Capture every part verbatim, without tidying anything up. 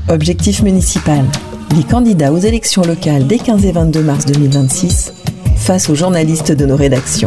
Objectif municipal. Les candidats aux élections locales des quinze et vingt-deux mars deux mille vingt-six face aux journalistes de nos rédactions.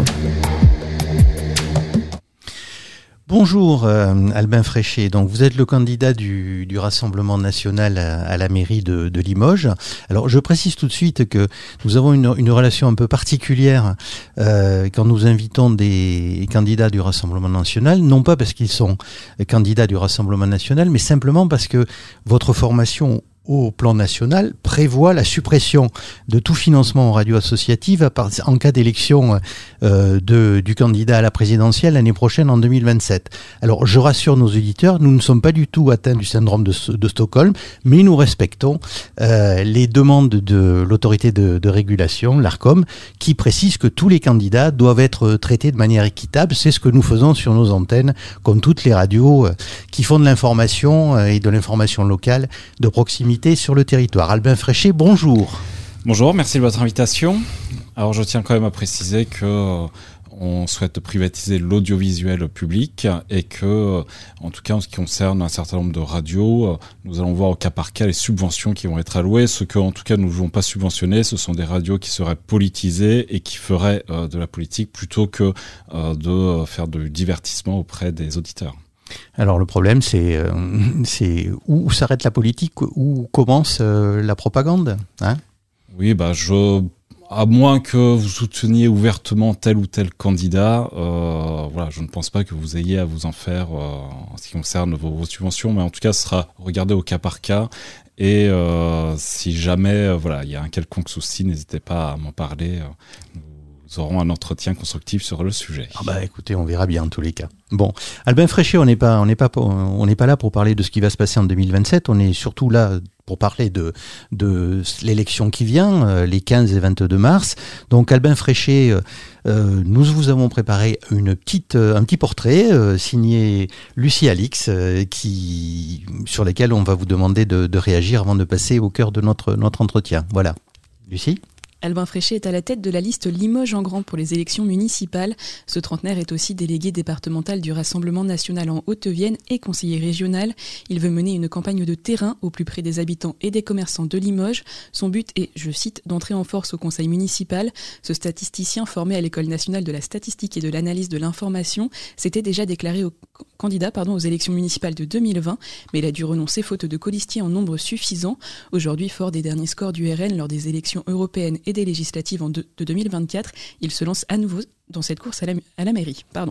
Bonjour euh, Albin Fréchet, donc vous êtes le candidat du, du Rassemblement national à, à la mairie de, de Limoges. Alors je précise tout de suite que nous avons une, une relation un peu particulière euh, quand nous invitons des candidats du Rassemblement national, non pas parce qu'ils sont candidats du Rassemblement national, mais simplement parce que votre formation au plan national prévoit la suppression de tout financement aux radios associatives à part, en cas d'élection euh, de, du candidat à la présidentielle l'année prochaine en deux mille vingt-sept. Alors je rassure nos auditeurs, nous ne sommes pas du tout atteints du syndrome de, de Stockholm, mais nous respectons euh, les demandes de l'autorité de, de régulation, l'ARCOM, qui précise que tous les candidats doivent être traités de manière équitable. C'est ce que nous faisons sur nos antennes, comme toutes les radios euh, qui font de l'information euh, et de l'information locale de proximité sur le territoire. Albin Fréchet, bonjour. Bonjour, merci de votre invitation. Alors je tiens quand même à préciser que euh, on souhaite privatiser l'audiovisuel public et que, en tout cas en ce qui concerne un certain nombre de radios, euh, nous allons voir au cas par cas les subventions qui vont être allouées. Ce que, en tout cas, nous ne voulons pas subventionner, ce sont des radios qui seraient politisées et qui feraient euh, de la politique plutôt que euh, de faire du divertissement auprès des auditeurs. Alors le problème, c'est, euh, c'est où s'arrête la politique, où commence euh, la propagande, hein ? Oui, bah je, à moins que vous souteniez ouvertement tel ou tel candidat, euh, voilà, je ne pense pas que vous ayez à vous en faire euh, en ce qui concerne vos, vos subventions, mais en tout cas, ce sera regardé au cas par cas. Et euh, si jamais, euh, voilà, il y a un quelconque souci, n'hésitez pas à m'en parler. Euh, Nous aurons un entretien constructif sur le sujet. Ah bah écoutez, on verra bien en tous les cas. Bon, Albin Fréchet, on n'est pas, on n'est pas, on n'est pas là pour parler de ce qui va se passer en deux mille vingt-sept. On est surtout là pour parler de de l'élection qui vient, euh, les quinze et vingt-deux mars. Donc Albin Fréchet, euh, nous vous avons préparé une petite, un petit portrait euh, signé Lucie Alix, euh, qui sur lequel on va vous demander de, de réagir avant de passer au cœur de notre notre entretien. Voilà, Lucie. Albin Fréchet est à la tête de la liste Limoges en grand pour les élections municipales. Ce trentenaire est aussi délégué départemental du Rassemblement national en Haute-Vienne et conseiller régional. Il veut mener une campagne de terrain au plus près des habitants et des commerçants de Limoges. Son but est, je cite, d'entrer en force au conseil municipal. Ce statisticien formé à l'École nationale de la statistique et de l'analyse de l'information s'était déjà déclaré au candidat pardon, aux élections municipales de deux mille vingt, mais il a dû renoncer faute de colistiers en nombre suffisant. Aujourd'hui, fort des derniers scores du R N lors des élections européennes et des législatives en de, de deux mille vingt-quatre, il se lance à nouveau dans cette course à la, à la mairie. Pardon.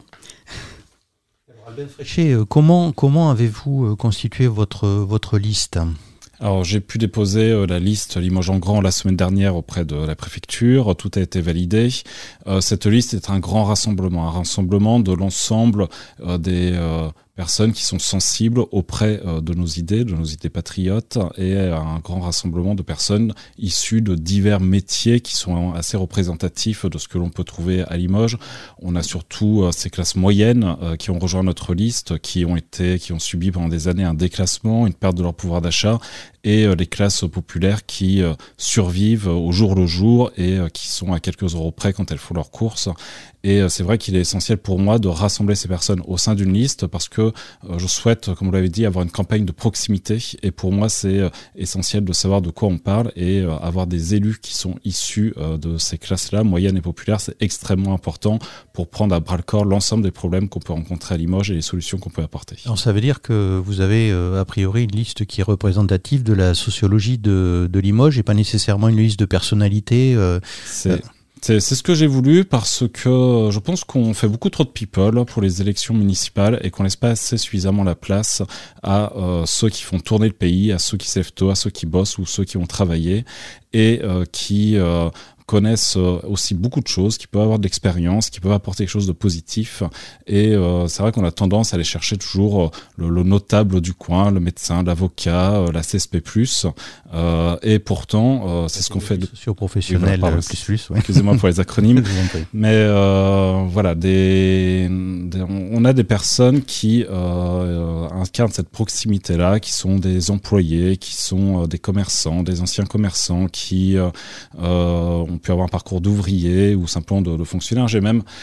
Alors, Albin Fréchet, comment, comment avez-vous constitué votre, votre liste ? Alors j'ai pu déposer euh, la liste Limoges en grand la semaine dernière auprès de la préfecture, tout a été validé. Euh, cette liste est un grand rassemblement, un rassemblement de l'ensemble euh, des euh, personnes qui sont sensibles auprès euh, de nos idées, de nos idées patriotes, et un grand rassemblement de personnes issues de divers métiers qui sont assez représentatifs de ce que l'on peut trouver à Limoges. On a surtout euh, ces classes moyennes euh, qui ont rejoint notre liste, qui ont été, qui ont subi pendant des années un déclassement, une perte de leur pouvoir d'achat, et euh, les classes populaires qui euh, survivent au jour le jour et euh, qui sont à quelques euros près quand elles font leurs courses. Et euh, c'est vrai qu'il est essentiel pour moi de rassembler ces personnes au sein d'une liste parce que euh, je souhaite, comme vous l'avez dit, avoir une campagne de proximité. Et pour moi, c'est euh, essentiel de savoir de quoi on parle et euh, avoir des élus qui sont issus euh, de ces classes-là, moyennes et populaires. C'est extrêmement important pour prendre à bras-le-corps l'ensemble des problèmes qu'on peut rencontrer à Limoges et les solutions qu'on peut apporter. Alors ça veut dire que vous avez euh, a priori une liste qui est représentative de la sociologie de, de Limoges et pas nécessairement une liste de personnalités. Euh, c'est... Euh, C'est, c'est ce que j'ai voulu parce que je pense qu'on fait beaucoup trop de people pour les élections municipales et qu'on laisse pas assez suffisamment la place à euh, ceux qui font tourner le pays, à ceux qui se lèvent tôt, à ceux qui bossent ou ceux qui ont travaillé et euh, qui euh, connaissent aussi beaucoup de choses, qui peuvent avoir de l'expérience, qui peuvent apporter quelque chose de positif. Et euh, c'est vrai qu'on a tendance à aller chercher toujours le, le notable du coin, le médecin, l'avocat, la C S P plus. Euh, et pourtant, euh, c'est ce qu'on fait de socio-professionnel oui, plus plus. Ouais. Excusez-moi pour les acronymes. Mais euh, voilà, des, des, on a des personnes qui euh, incarnent cette proximité-là, qui sont des employés, qui sont euh, des commerçants, des anciens commerçants, qui euh, ont pu avoir un parcours d'ouvrier ou simplement de, de fonctionnaire. J'ai même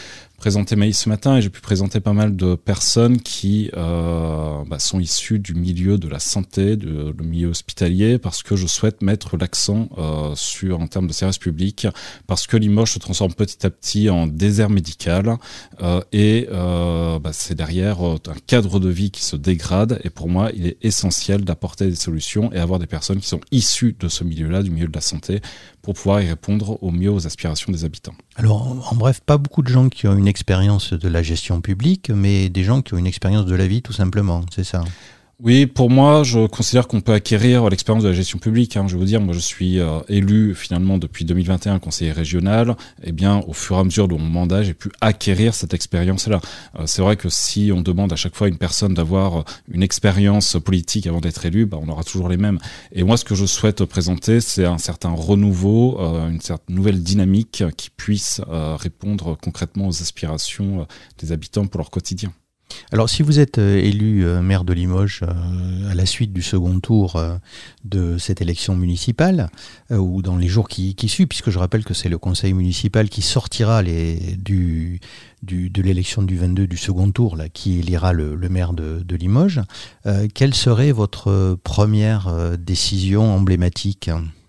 présenté Maïs ce matin et j'ai pu présenter pas mal de personnes qui euh, bah, sont issues du milieu de la santé, du milieu hospitalier, parce que je souhaite mettre l'accent euh, sur en termes de service public, parce que Limoges se transforme petit à petit en désert médical euh, et euh, bah, c'est derrière euh, un cadre de vie qui se dégrade et pour moi il est essentiel d'apporter des solutions et avoir des personnes qui sont issues de ce milieu-là, du milieu de la santé, pour pouvoir y répondre au mieux aux aspirations des habitants. Alors, en, en bref, pas beaucoup de gens qui ont une expérience de la gestion publique, mais des gens qui ont une expérience de la vie, tout simplement, c'est ça ? Oui, pour moi, je considère qu'on peut acquérir l'expérience de la gestion publique. Hein. Je veux vous dire, moi, je suis euh, élu finalement depuis deux mille vingt et un conseiller régional. Eh bien, au fur et à mesure de mon mandat, j'ai pu acquérir cette expérience-là. Euh, c'est vrai que si on demande à chaque fois à une personne d'avoir une expérience politique avant d'être élu, bah, on aura toujours les mêmes. Et moi, ce que je souhaite présenter, c'est un certain renouveau, euh, une certaine nouvelle dynamique qui puisse euh, répondre concrètement aux aspirations euh, des habitants pour leur quotidien. Alors, si vous êtes euh, élu euh, maire de Limoges euh, à la suite du second tour euh, de cette élection municipale, euh, ou dans les jours qui, qui suivent, puisque je rappelle que c'est le conseil municipal qui sortira les, du, du, de l'élection du vingt-deux, du second tour, là, qui élira le, le maire de, de Limoges, euh, quelle serait votre première euh, décision emblématique ?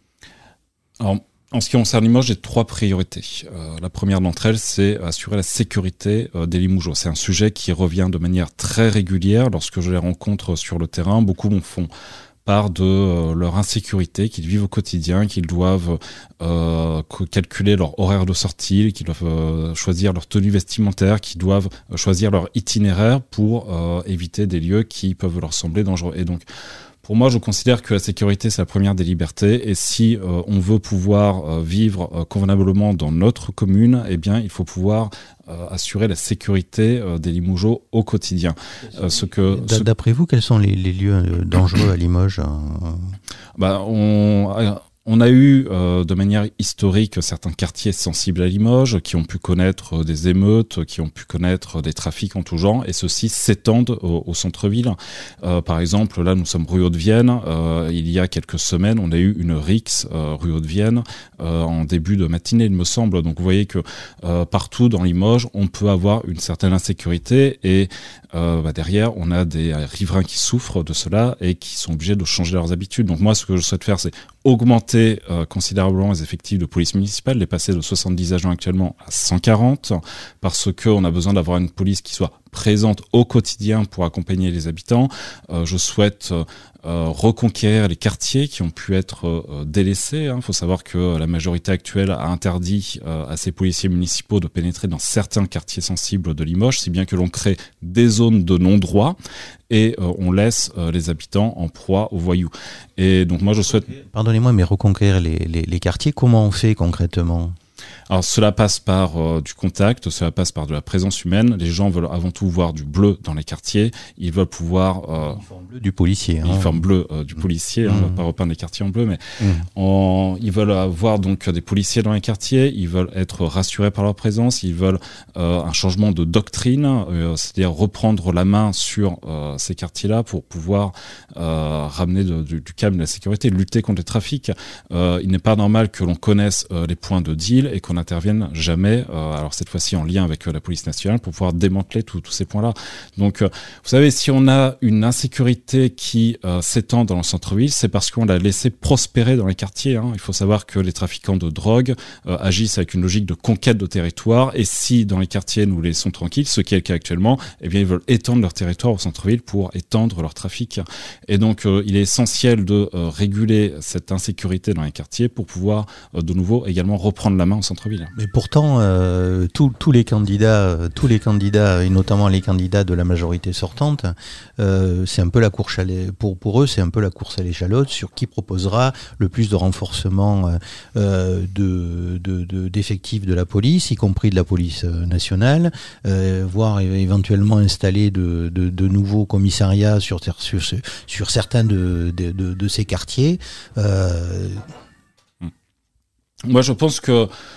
Alors, en ce qui concerne Limoges, j'ai trois priorités. Euh, la première d'entre elles, c'est assurer la sécurité euh, des Limougeois. C'est un sujet qui revient de manière très régulière lorsque je les rencontre sur le terrain. Beaucoup m'en font part de euh, leur insécurité qu'ils vivent au quotidien, qu'ils doivent euh, calculer leur horaire de sortie, qu'ils doivent euh, choisir leur tenue vestimentaire, qu'ils doivent euh, choisir leur itinéraire pour euh, éviter des lieux qui peuvent leur sembler dangereux. Et donc, pour moi, je considère que la sécurité, c'est la première des libertés. Et si euh, on veut pouvoir euh, vivre euh, convenablement dans notre commune, eh bien, il faut pouvoir euh, assurer la sécurité euh, des Limougeaux au quotidien. Euh, ce que, ce... D'après vous, quels sont les, les lieux dangereux à Limoges ? bah, on... On a eu euh, de manière historique certains quartiers sensibles à Limoges qui ont pu connaître des émeutes, qui ont pu connaître des trafics en tout genre, et ceux-ci s'étendent au, au centre-ville. Euh, par exemple, là nous sommes rue Haute-Vienne, euh, il y a quelques semaines on a eu une rixe euh, rue Haute-Vienne euh, en début de matinée il me semble. Donc vous voyez que euh, partout dans Limoges on peut avoir une certaine insécurité et euh, bah, derrière on a des riverains qui souffrent de cela et qui sont obligés de changer leurs habitudes. Donc moi ce que je souhaite faire c'est augmenter Euh, considérablement les effectifs de police municipale, les passer de soixante-dix agents actuellement à cent quarante, parce qu'on a besoin d'avoir une police qui soit présente au quotidien pour accompagner les habitants. Euh, je souhaite euh, reconquérir les quartiers qui ont pu être euh, délaissés. Il faut savoir que la majorité actuelle a interdit euh, à ces policiers municipaux de pénétrer dans certains quartiers sensibles de Limoges, si bien que l'on crée des zones de non-droit et euh, on laisse euh, les habitants en proie aux voyous. Et donc moi je souhaite... Pardonnez-moi, mais reconquérir les, les, les quartiers, comment on fait concrètement ? Alors cela passe par euh, du contact, cela passe par de la présence humaine. Les gens veulent avant tout voir du bleu dans les quartiers. Ils veulent pouvoir... Euh, l'uniforme bleu du policier. Hein. L'uniforme bleu euh, du policier. Mmh. Hein, on ne va pas repeindre les quartiers en bleu, mais mmh. en, ils veulent avoir donc des policiers dans les quartiers. Ils veulent être rassurés par leur présence. Ils veulent euh, un changement de doctrine, euh, c'est-à-dire reprendre la main sur euh, ces quartiers-là pour pouvoir euh, ramener de, de, du calme et de la sécurité, lutter contre les trafics. Euh, il n'est pas normal que l'on connaisse euh, les points de deal et qu'on n'intervienne jamais, euh, alors cette fois-ci en lien avec euh, la police nationale, pour pouvoir démanteler tous ces points-là. Donc, euh, vous savez, si on a une insécurité qui euh, s'étend dans le centre-ville, c'est parce qu'on l'a laissé prospérer dans les quartiers. Hein. Il faut savoir que les trafiquants de drogue euh, agissent avec une logique de conquête de territoire, et si dans les quartiers nous les laissons tranquilles, ce qui est le cas actuellement, eh bien ils veulent étendre leur territoire au centre-ville pour étendre leur trafic. Et donc, euh, il est essentiel de euh, réguler cette insécurité dans les quartiers pour pouvoir euh, de nouveau également reprendre la main au centre-ville. Mais pourtant, euh, tous, tous les candidats, tous les candidats, et notamment les candidats de la majorité sortante, euh, c'est un peu la course à l'é... pour pour eux, c'est un peu la course à l'échalote sur qui proposera le plus de renforcement euh, de, de, de d'effectifs de la police, y compris de la police nationale, euh, voire éventuellement installer de, de, de nouveaux commissariats sur sur sur certains de de, de, de ces quartiers. Euh, Moi, je pense que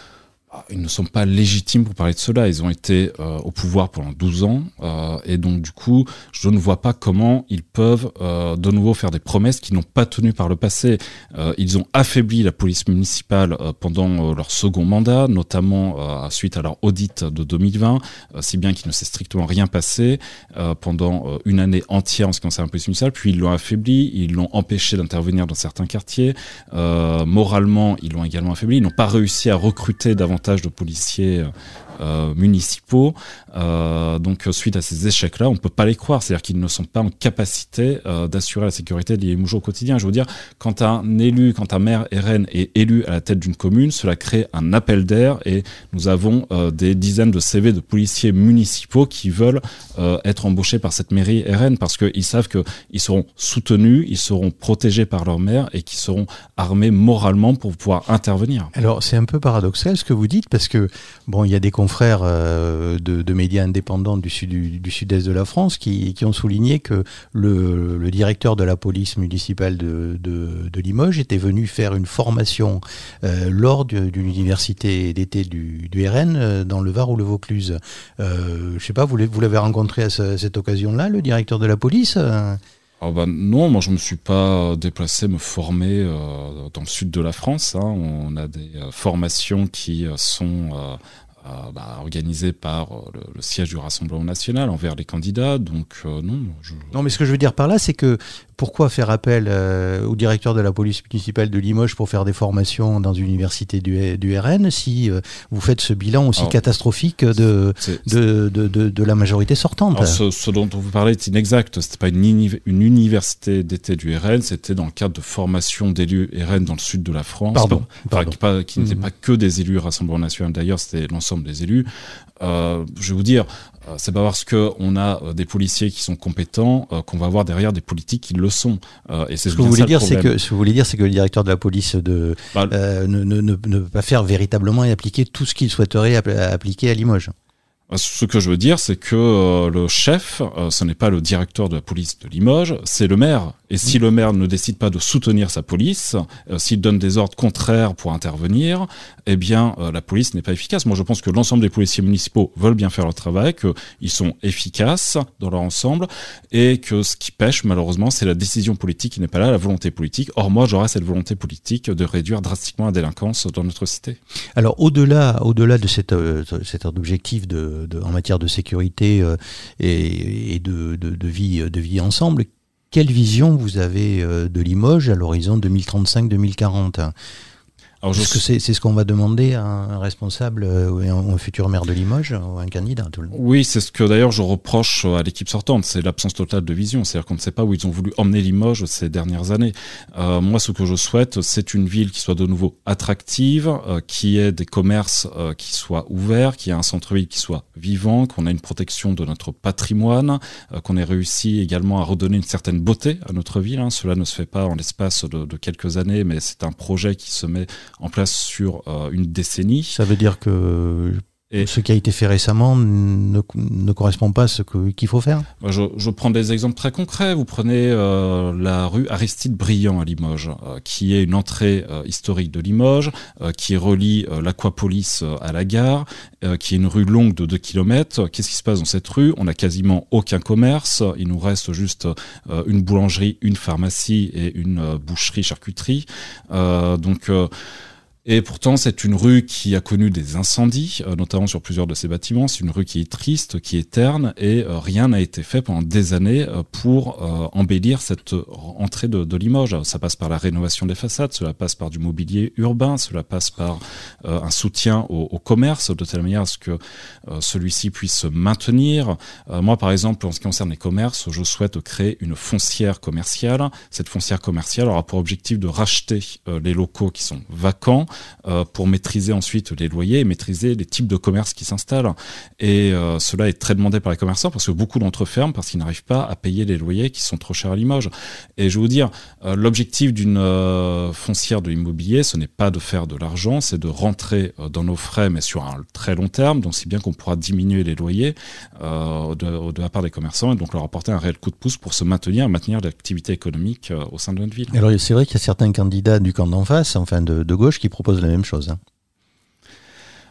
Ils ne sont pas légitimes pour parler de cela. Ils ont été euh, au pouvoir pendant douze ans euh, et donc du coup, je ne vois pas comment ils peuvent euh, de nouveau faire des promesses qu'ils n'ont pas tenues par le passé. Euh, ils ont affaibli la police municipale euh, pendant euh, leur second mandat, notamment euh, suite à leur audit de deux mille vingt, euh, si bien qu'il ne s'est strictement rien passé euh, pendant euh, une année entière en ce qui concerne la police municipale. Puis ils l'ont affaibli, ils l'ont empêché d'intervenir dans certains quartiers. Euh, moralement, ils l'ont également affaibli. Ils n'ont pas réussi à recruter davantage de policiers euh, municipaux. Euh, donc, suite à ces échecs-là, on ne peut pas les croire. C'est-à-dire qu'ils ne sont pas en capacité euh, d'assurer la sécurité de Limoges au quotidien. Je veux dire, quand un élu, quand un maire R N est élu à la tête d'une commune, cela crée un appel d'air et nous avons euh, des dizaines de C V de policiers municipaux qui veulent euh, être embauchés par cette mairie R N parce qu'ils savent qu'ils seront soutenus, ils seront protégés par leur maire et qu'ils seront armés moralement pour pouvoir intervenir. Alors, c'est un peu paradoxal ce que vous dites parce que, bon, il y a des confrères euh, de, de médias indépendants du, sud, du, du sud-est de la France qui, qui ont souligné que le, le directeur de la police municipale de, de, de Limoges était venu faire une formation euh, lors de, d'une université d'été du, du R N euh, dans le Var ou le Vaucluse. Euh, je ne sais pas, vous, vous l'avez rencontré à, ce, à cette occasion-là, le directeur de la police euh Ah bah non, moi je me suis pas déplacé me former euh, dans le sud de la France. Hein. On a des euh, formations qui euh, sont euh, euh, bah, organisées par euh, le, le siège du Rassemblement national envers les candidats. Donc euh, non. Je... Non, mais ce que je veux dire par là, c'est que pourquoi faire appel euh, au directeur de la police municipale de Limoges pour faire des formations dans une université du, du R N si euh, vous faites ce bilan aussi Alors, catastrophique de, c'est, de, de, de, de la majorité sortante? Alors, ce, ce dont vous parlez est inexact. C'était pas une, une université d'été du R N, c'était dans le cadre de formation d'élus R N dans le sud de la France. Pardon. Pas, pardon. Qui, pas, qui mmh. n'étaient pas que des élus Rassemblement national d'ailleurs, c'était l'ensemble des élus. Euh, je vais vous dire, c'est pas parce qu'on a des policiers qui sont compétents euh, qu'on va avoir derrière des politiques qui le sont. Euh, et c'est ce que vous voulez dire, c'est que ce que vous voulez dire, c'est que le directeur de la police de bah, euh, ne, ne, ne, ne peut pas faire véritablement et appliquer tout ce qu'il souhaiterait app- appliquer à Limoges. Ce que je veux dire, c'est que euh, le chef, euh, ce n'est pas le directeur de la police de Limoges, c'est le maire. Et si mmh. le maire ne décide pas de soutenir sa police, euh, s'il donne des ordres contraires pour intervenir, eh bien, euh, la police n'est pas efficace. Moi, je pense que l'ensemble des policiers municipaux veulent bien faire leur travail, qu'ils sont efficaces dans leur ensemble, et que ce qui pêche, malheureusement, c'est la décision politique qui n'est pas là, la volonté politique. Or, moi, j'aurais cette volonté politique de réduire drastiquement la délinquance dans notre cité. Alors, au-delà, au-delà de cet, euh, cet objectif de, de, en matière de sécurité euh, et, et de, de, de, vie, de vie ensemble, quelle vision vous avez de Limoges à l'horizon deux mille trente-cinq deux mille quarante? Alors, Est-ce je... que c'est, c'est ce qu'on va demander à un responsable ou un, un futur maire de Limoges ou un candidat tout le monde? Oui, c'est ce que d'ailleurs je reproche à l'équipe sortante, c'est l'absence totale de vision. C'est-à-dire qu'on ne sait pas où ils ont voulu emmener Limoges ces dernières années. Euh, moi, ce que je souhaite, c'est une ville qui soit de nouveau attractive, euh, qui ait des commerces euh, qui soient ouverts, qui ait un centre-ville qui soit vivant, qu'on ait une protection de notre patrimoine, euh, qu'on ait réussi également à redonner une certaine beauté à notre ville. Hein. Cela ne se fait pas en l'espace de, de quelques années, mais c'est un projet qui se met en place sur euh, une décennie. Ça veut dire que et ce qui a été fait récemment ne, ne correspond pas à ce que, qu'il faut faire? je, je prends des exemples très concrets. Vous prenez euh, la rue Aristide Briand à Limoges, euh, qui est une entrée euh, historique de Limoges, euh, qui relie euh, l'Aquapolis euh, à la gare, euh, qui est une rue longue de deux kilomètres. Qu'est-ce qui se passe dans cette rue? On n'a quasiment aucun commerce. Il nous reste juste euh, une boulangerie, une pharmacie et une euh, boucherie-charcuterie. Euh, donc... Euh, Et pourtant, c'est une rue qui a connu des incendies, euh, notamment sur plusieurs de ses bâtiments. C'est une rue qui est triste, qui est terne, et euh, rien n'a été fait pendant des années euh, pour euh, embellir cette entrée de, de Limoges. Ça passe par la rénovation des façades, cela passe par du mobilier urbain, cela passe par euh, un soutien au, au commerce, de telle manière à ce que euh, celui-ci puisse se maintenir. Euh, moi, par exemple, en ce qui concerne les commerces, je souhaite créer une foncière commerciale. Cette foncière commerciale aura pour objectif de racheter euh, les locaux qui sont vacants, Euh, pour maîtriser ensuite les loyers et maîtriser les types de commerces qui s'installent. Et euh, cela est très demandé par les commerçants parce que beaucoup d'entre eux ferment parce qu'ils n'arrivent pas à payer les loyers qui sont trop chers à Limoges. Et je vais vous dire, euh, l'objectif d'une euh, foncière de l'immobilier, ce n'est pas de faire de l'argent, c'est de rentrer euh, dans nos frais, mais sur un très long terme, donc c'est bien qu'on pourra diminuer les loyers euh, de, de la part des commerçants et donc leur apporter un réel coup de pouce pour se maintenir, maintenir l'activité économique euh, au sein de notre ville. Alors c'est vrai qu'il y a certains candidats du camp d'en face, enfin de, de gauche, qui proposent la même chose. Hein.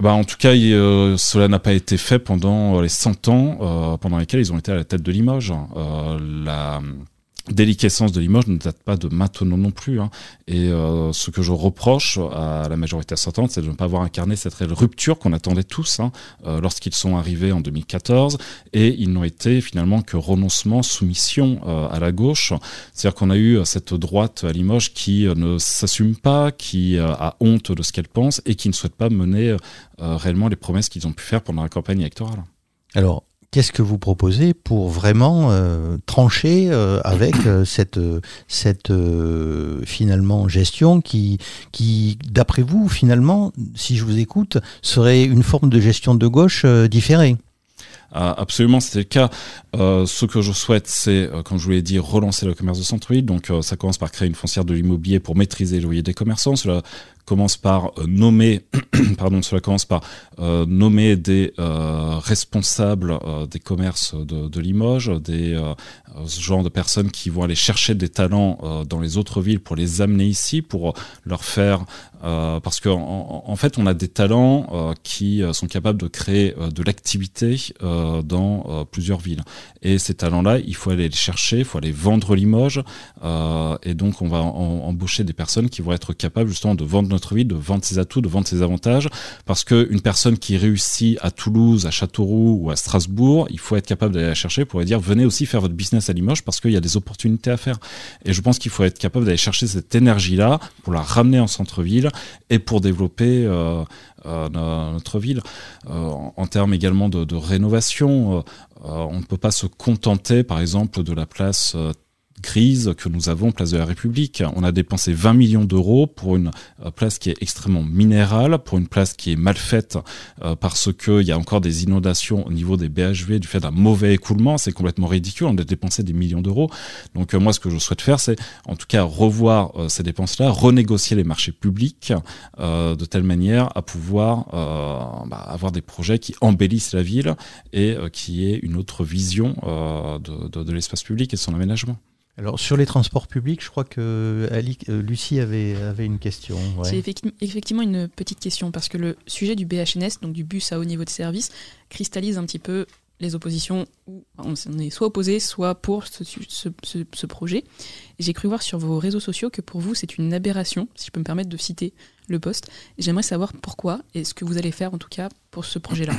Bah, en tout cas, il, euh, cela n'a pas été fait pendant les cent ans euh, pendant lesquels ils ont été à la tête de Limoges. Euh, la déliquescence de Limoges ne date pas de maintenant non plus. Hein. Et euh, ce que je reproche à la majorité sortante, c'est de ne pas avoir incarné cette réelle rupture qu'on attendait tous hein, euh, lorsqu'ils sont arrivés en deux mille quatorze. Et ils n'ont été finalement que renoncement, soumission euh, à la gauche. C'est-à-dire qu'on a eu cette droite à Limoges qui euh, ne s'assume pas, qui euh, a honte de ce qu'elle pense et qui ne souhaite pas mener euh, réellement les promesses qu'ils ont pu faire pendant la campagne électorale. Alors, qu'est-ce que vous proposez pour vraiment euh, trancher euh, avec euh, cette, cette euh, finalement gestion qui, qui, d'après vous, finalement, si je vous écoute, serait une forme de gestion de gauche euh, différée? Ah, absolument, c'était le cas. Euh, ce que je souhaite, c'est, euh, comme je vous l'ai dit, relancer le commerce de centre-ville. Donc, euh, ça commence par créer une foncière de l'immobilier pour maîtriser le loyer des commerçants. Cela commence par euh, nommer, pardon, cela commence par euh, nommer des euh, responsables euh, des commerces de, de Limoges, des euh, ce genre de personnes qui vont aller chercher des talents euh, dans les autres villes pour les amener ici, pour leur faire, euh, parce que en, en fait, on a des talents euh, qui sont capables de créer euh, de l'activité euh, dans euh, plusieurs villes. Et ces talents-là, il faut aller les chercher, il faut aller vendre Limoges, euh, et donc on va en, embaucher des personnes qui vont être capables justement de vendre notre ville, de vendre ses atouts, de vendre ses avantages, parce que une personne qui réussit à Toulouse, à Châteauroux ou à Strasbourg, il faut être capable d'aller la chercher pour lui dire venez aussi faire votre business à Limoges parce qu'il y a des opportunités à faire. Et je pense qu'il faut être capable d'aller chercher cette énergie-là pour la ramener en centre-ville et pour développer euh, euh, notre ville. Euh, en, en termes également de, de rénovation, euh, on ne peut pas se contenter par exemple de la place euh, grise que nous avons, place de la République. On a dépensé vingt millions d'euros pour une place qui est extrêmement minérale, pour une place qui est mal faite euh, parce qu'il y a encore des inondations au niveau des B H V du fait d'un mauvais écoulement. C'est complètement ridicule. On a dépensé des millions d'euros. Donc euh, moi, ce que je souhaite faire, c'est en tout cas revoir euh, ces dépenses-là, renégocier les marchés publics euh, de telle manière à pouvoir euh, bah, avoir des projets qui embellissent la ville et euh, qui aient une autre vision euh, de, de, de l'espace public et de son aménagement. Alors sur les transports publics, je crois que Ali, euh, Lucie avait, avait une question. Ouais. C'est effecti- effectivement une petite question parce que le sujet du B H N S, donc du bus à haut niveau de service, cristallise un petit peu les oppositions où on est soit opposé, soit pour ce, ce, ce, ce projet. Et j'ai cru voir sur vos réseaux sociaux que pour vous c'est une aberration, si je peux me permettre de citer le post. Et j'aimerais savoir pourquoi et ce que vous allez faire en tout cas pour ce projet-là.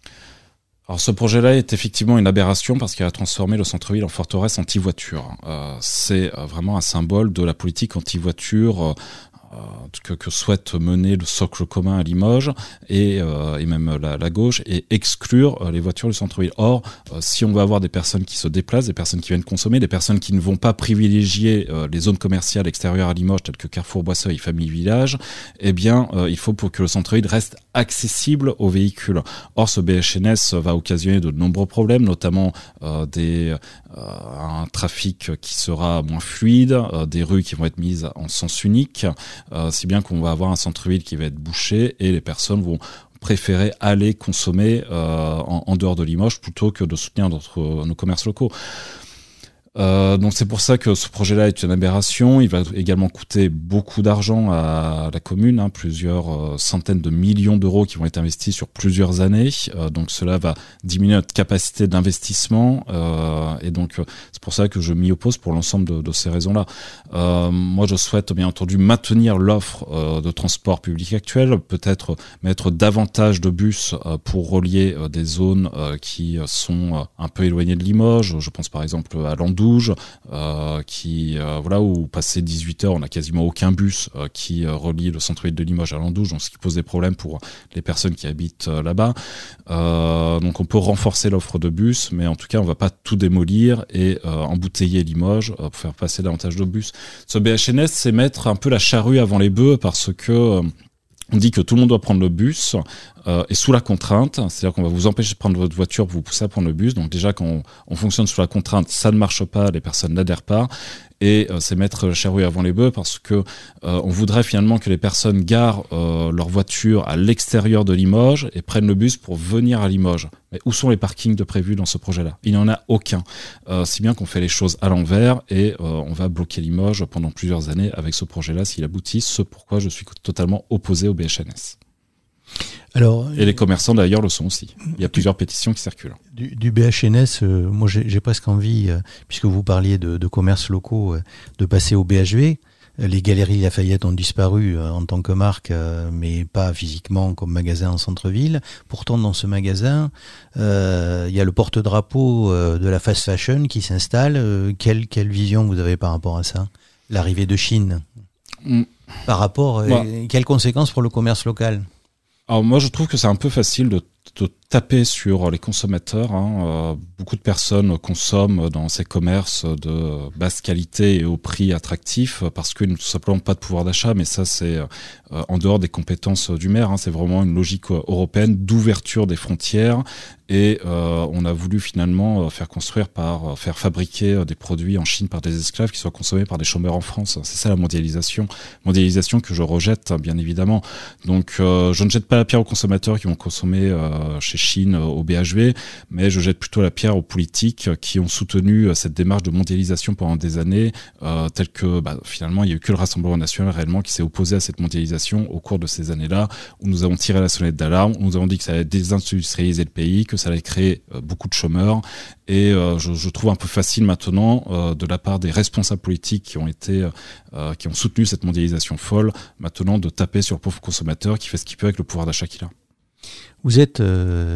Alors ce projet-là est effectivement une aberration parce qu'il a transformé le centre-ville en forteresse anti-voiture. Euh, c'est vraiment un symbole de la politique anti-voiture euh, que, que souhaite mener le socle commun à Limoges et, euh, et même la, la gauche et exclure les voitures du centre-ville. Or, euh, si on veut avoir des personnes qui se déplacent, des personnes qui viennent consommer, des personnes qui ne vont pas privilégier euh, les zones commerciales extérieures à Limoges telles que Carrefour, Boisseuil, Famille Village, eh bien, euh, il faut pour que le centre-ville reste accessible aux véhicules. Or, ce B H N S va occasionner de nombreux problèmes, notamment euh, des, euh, un trafic qui sera moins fluide, euh, des rues qui vont être mises en sens unique, euh, si bien qu'on va avoir un centre-ville qui va être bouché et les personnes vont préférer aller consommer euh, en, en dehors de Limoges plutôt que de soutenir notre, nos commerces locaux. Euh, donc c'est pour ça que ce projet-là est une aberration. Il va également coûter beaucoup d'argent à la commune, hein, plusieurs euh, centaines de millions d'euros qui vont être investis sur plusieurs années. Euh, donc cela va diminuer notre capacité d'investissement euh, et donc euh, c'est pour ça que je m'y oppose pour l'ensemble de, de ces raisons-là. Euh, moi je souhaite bien entendu maintenir l'offre euh, de transport public actuelle, peut-être mettre davantage de bus euh, pour relier euh, des zones euh, qui sont euh, un peu éloignées de Limoges. Je pense par exemple à Landouge. Euh, qui euh, voilà où passé dix-huit heures on n'a quasiment aucun bus euh, qui euh, relie le centre-ville de Limoges à Landouge, donc ce qui pose des problèmes pour les personnes qui habitent euh, là-bas. Euh, donc on peut renforcer l'offre de bus, mais en tout cas on va pas tout démolir et euh, embouteiller Limoges euh, pour faire passer davantage de bus. Ce B H N S, c'est mettre un peu la charrue avant les bœufs parce que euh, on dit que tout le monde doit prendre le bus euh, et sous la contrainte, c'est-à-dire qu'on va vous empêcher de prendre votre voiture pour vous pousser à prendre le bus. Donc déjà quand on, on fonctionne sous la contrainte, ça ne marche pas, les personnes n'adhèrent pas. Et euh, c'est mettre la charrue avant les bœufs parce que euh, on voudrait finalement que les personnes garent euh, leur voiture à l'extérieur de Limoges et prennent le bus pour venir à Limoges. Mais où sont les parkings de prévus dans ce projet-là ? Il n'y en a aucun. Euh, si bien qu'on fait les choses à l'envers et euh, on va bloquer Limoges pendant plusieurs années avec ce projet-là s'il aboutit, ce pourquoi je suis totalement opposé au B H N S. Alors, et les commerçants d'ailleurs le sont aussi. Il y a plusieurs pétitions qui circulent. Du, du B H N S, euh, moi j'ai, j'ai presque envie, euh, puisque vous parliez de, de commerces locaux, euh, de passer au B H V. Les Galeries Lafayette ont disparu euh, en tant que marque, euh, mais pas physiquement comme magasin en centre-ville. Pourtant, dans ce magasin, euh, il y a le porte-drapeau euh, de la fast fashion qui s'installe. Euh, quelle, quelle vision vous avez par rapport à ça ? L'arrivée de Chine mmh. Par rapport, euh, ouais. Quelles conséquences pour le commerce local ? Alors moi, je trouve que c'est un peu facile de, de taper sur les consommateurs. Hein. Euh, beaucoup de personnes consomment dans ces commerces de basse qualité et au prix attractif parce qu'ils n'ont tout simplement pas de pouvoir d'achat. Mais ça, c'est euh, en dehors des compétences du maire. Hein. C'est vraiment une logique européenne d'ouverture des frontières. Et euh, on a voulu finalement faire construire par, faire fabriquer des produits en Chine par des esclaves qui soient consommés par des chômeurs en France. C'est ça la mondialisation. Mondialisation que je rejette, bien évidemment. Donc euh, je ne jette pas la pierre aux consommateurs qui vont consommer euh, chez Chine au B H V, mais je jette plutôt la pierre aux politiques qui ont soutenu cette démarche de mondialisation pendant des années, euh, telle que bah, finalement il n'y a eu que le Rassemblement national réellement qui s'est opposé à cette mondialisation au cours de ces années-là, où nous avons tiré la sonnette d'alarme, où nous avons dit que ça allait désindustrialiser le pays, que ça allait créer euh, beaucoup de chômeurs. Et euh, je, je trouve un peu facile maintenant, euh, de la part des responsables politiques qui ont été, euh, qui ont soutenu cette mondialisation folle, maintenant de taper sur le pauvre consommateur qui fait ce qu'il peut avec le pouvoir d'achat qu'il a. Vous êtes, euh,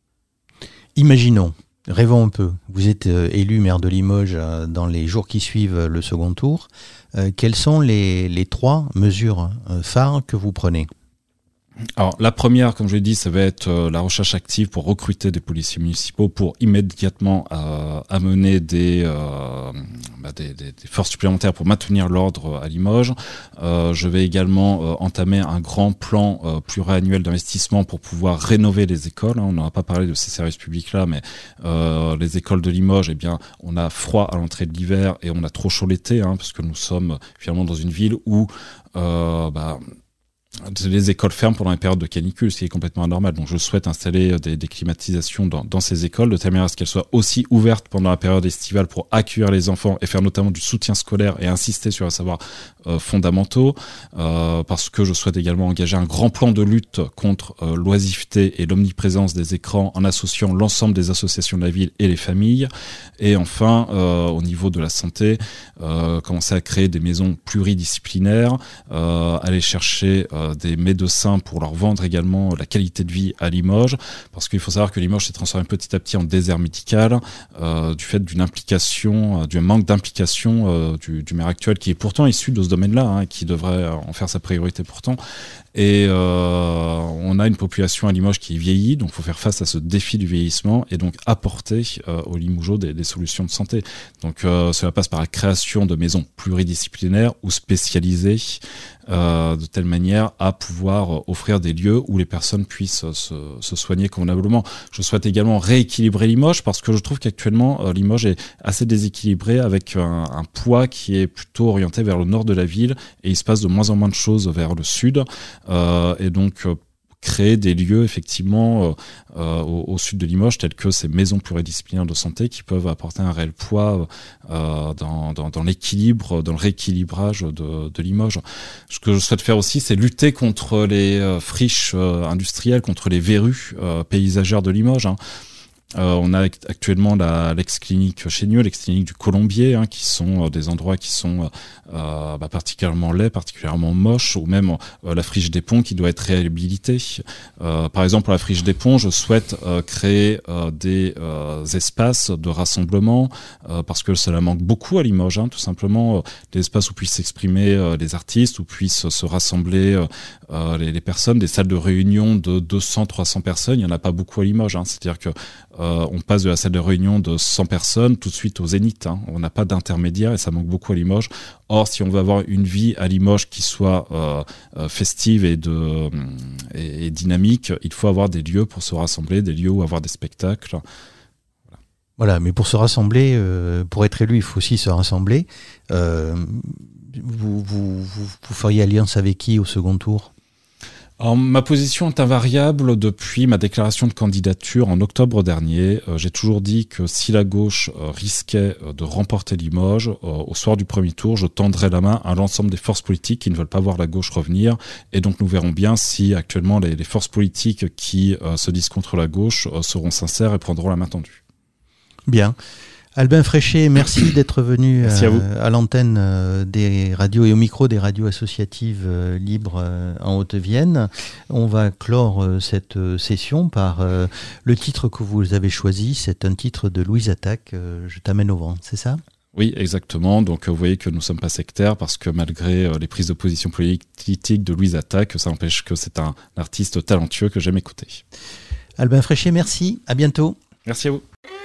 imaginons, rêvons un peu, vous êtes euh, élu maire de Limoges euh, dans les jours qui suivent le second tour. Euh, quelles sont les, les trois mesures euh, phares que vous prenez ? Alors la première, comme je l'ai dit, ça va être euh, la recherche active pour recruter des policiers municipaux pour immédiatement euh, amener des, euh, bah, des, des, des forces supplémentaires pour maintenir l'ordre à Limoges. Euh, je vais également euh, entamer un grand plan euh, pluriannuel d'investissement pour pouvoir rénover les écoles. Hein. On n'aura pas parlé de ces services publics-là, mais euh, les écoles de Limoges, eh bien, on a froid à l'entrée de l'hiver et on a trop chaud l'été, hein, parce que nous sommes finalement dans une ville où euh, bah, les écoles ferment pendant les périodes de canicule, ce qui est complètement anormal. Donc je souhaite installer des, des climatisations dans, dans ces écoles, de telle manière à ce qu'elles soient aussi ouvertes pendant la période estivale pour accueillir les enfants et faire notamment du soutien scolaire et insister sur les savoirs euh, fondamentaux, euh, parce que je souhaite également engager un grand plan de lutte contre euh, l'oisiveté et l'omniprésence des écrans en associant l'ensemble des associations de la ville et les familles. Et enfin, euh, au niveau de la santé, euh, commencer à créer des maisons pluridisciplinaires, euh, aller chercher euh, des médecins pour leur vendre également la qualité de vie à Limoges, parce qu'il faut savoir que Limoges s'est transformé petit à petit en désert médical euh, du fait d'une implication, euh, d'un manque d'implication euh, du, du maire actuel qui est pourtant issu de ce domaine-là, hein, qui devrait en faire sa priorité pourtant. Et euh, on a une population à Limoges qui vieillit, donc il faut faire face à ce défi du vieillissement et donc apporter euh, aux Limougeaux des, des solutions de santé. Donc euh, cela passe par la création de maisons pluridisciplinaires ou spécialisées, euh, de telle manière à pouvoir offrir des lieux où les personnes puissent se, se soigner convenablement. Je souhaite également rééquilibrer Limoges parce que je trouve qu'actuellement euh, Limoges est assez déséquilibré avec un, un poids qui est plutôt orienté vers le nord de la ville et il se passe de moins en moins de choses vers le sud. Euh, et donc euh, créer des lieux effectivement euh, euh, au, au sud de Limoges tels que ces maisons pluridisciplinaires de santé qui peuvent apporter un réel poids euh, dans, dans, dans l'équilibre, dans le rééquilibrage de, de Limoges. Ce que je souhaite faire aussi, c'est lutter contre les euh, friches euh, industrielles, contre les verrues euh, paysagères de Limoges, hein. Euh, on a actuellement la, l'ex-clinique Chénieux, l'ex-clinique du Colombier, hein, qui sont euh, des endroits qui sont euh, bah, particulièrement laids, particulièrement moches, ou même euh, la friche des Ponts qui doit être réhabilitée. Euh, par exemple, pour la friche des Ponts, je souhaite euh, créer euh, des euh, espaces de rassemblement, euh, parce que cela manque beaucoup à Limoges, hein, tout simplement, euh, des espaces où puissent s'exprimer euh, les artistes, où puissent se rassembler euh, euh, les, les personnes, des salles de réunion de deux cents à trois cents personnes, il n'y en a pas beaucoup à Limoges, hein, c'est-à-dire que Euh, on passe de la salle de réunion de cent personnes tout de suite au Zénith, hein. On n'a pas d'intermédiaire et ça manque beaucoup à Limoges. Or, si on veut avoir une vie à Limoges qui soit euh, euh, festive et, de, euh, et, et dynamique, il faut avoir des lieux pour se rassembler, des lieux où avoir des spectacles. Voilà, voilà, mais pour se rassembler, euh, pour être élu, il faut aussi se rassembler. Euh, vous, vous, vous, vous feriez alliance avec qui au second tour ? Alors, ma position est invariable depuis ma déclaration de candidature en octobre dernier. Euh, j'ai toujours dit que si la gauche euh, risquait euh, de remporter Limoges, euh, au soir du premier tour, je tendrais la main à l'ensemble des forces politiques qui ne veulent pas voir la gauche revenir. Et donc nous verrons bien si actuellement les, les forces politiques qui euh, se disent contre la gauche euh, seront sincères et prendront la main tendue. Bien. Albin Fréchet, merci d'être venu merci à, euh, à l'antenne euh, des radios et au micro des radios associatives euh, libres euh, en Haute-Vienne. On va clore euh, cette euh, session par euh, le titre que vous avez choisi. C'est un titre de Louise Attaque, euh, Je t'amène au vent, c'est ça ? Oui, exactement. Donc vous voyez que nous ne sommes pas sectaires parce que malgré euh, les prises de position politiques de Louise Attaque, ça n'empêche que c'est un artiste talentueux que j'aime écouter. Albin Fréchet, merci. À bientôt. Merci à vous.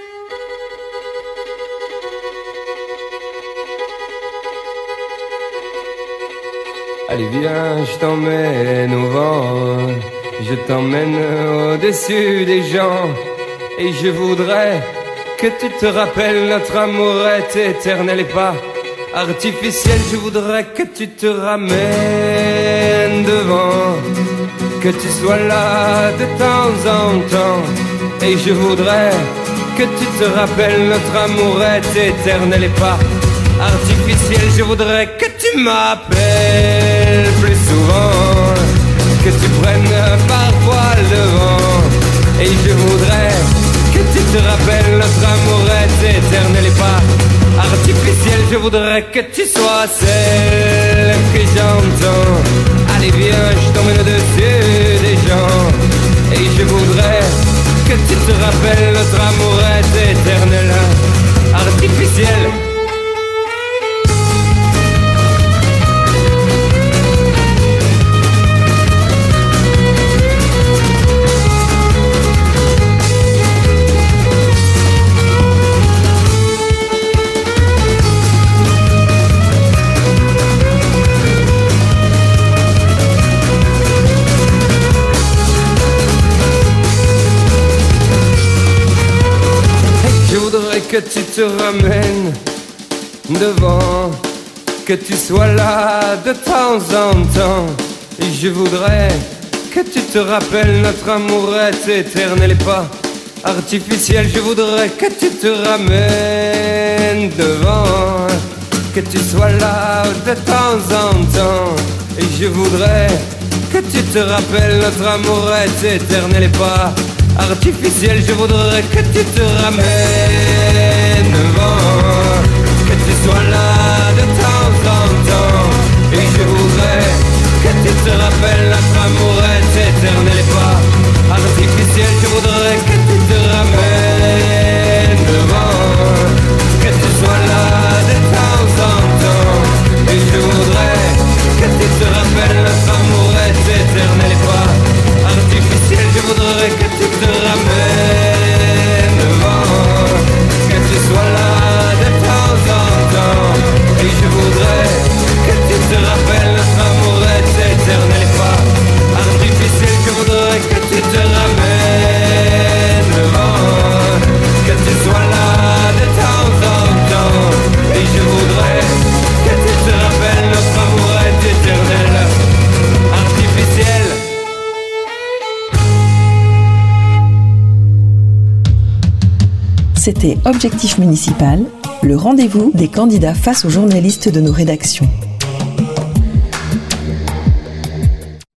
Allez viens, je t'emmène au vent, je t'emmène au-dessus des gens, et je voudrais que tu te rappelles notre amour est éternel et pas artificiel. Je voudrais que tu te ramènes devant, que tu sois là de temps en temps, et je voudrais que tu te rappelles notre amour est éternel et pas artificiel. Je voudrais que tu m'appelles plus souvent, que tu prennes parfois le vent, et je voudrais que tu te rappelles notre amour est éternel et pas artificiel. Je voudrais que tu sois celle que j'entends. Allez viens, je t'emmène au-dessus des gens, et je voudrais que tu te rappelles notre amour est éternel, artificiel. Que tu te ramènes devant, que tu sois là de temps en temps, et je voudrais que tu te rappelles notre amour est éternel et pas artificiel. Je voudrais que tu te ramènes devant, que tu sois là de temps en temps, et je voudrais que tu te rappelles notre amour est éternel et pas artificiel. Je voudrais que tu te ramènes devant, que tu sois là de temps en temps, et je voudrais que tu te rappelles notre amour est éternel et pas artificiel. Je voudrais que tu te ramènes devant, que tu sois là de temps en temps, et je voudrais que tu te rappelles notre amour est éternel et pas artificiel. Je voudrais que tu te ramènes devant, que tu sois là de temps en temps, et je voudrais que tu te rappelles notre amour est éternel et pas artificiel. Je voudrais que tu te ramènes devant, que tu sois là de temps en temps, et je voudrais que tu te rappelles notre amour est éternel, artificiel. C'était Objectif Municipal, le rendez-vous des candidats face aux journalistes de nos rédactions.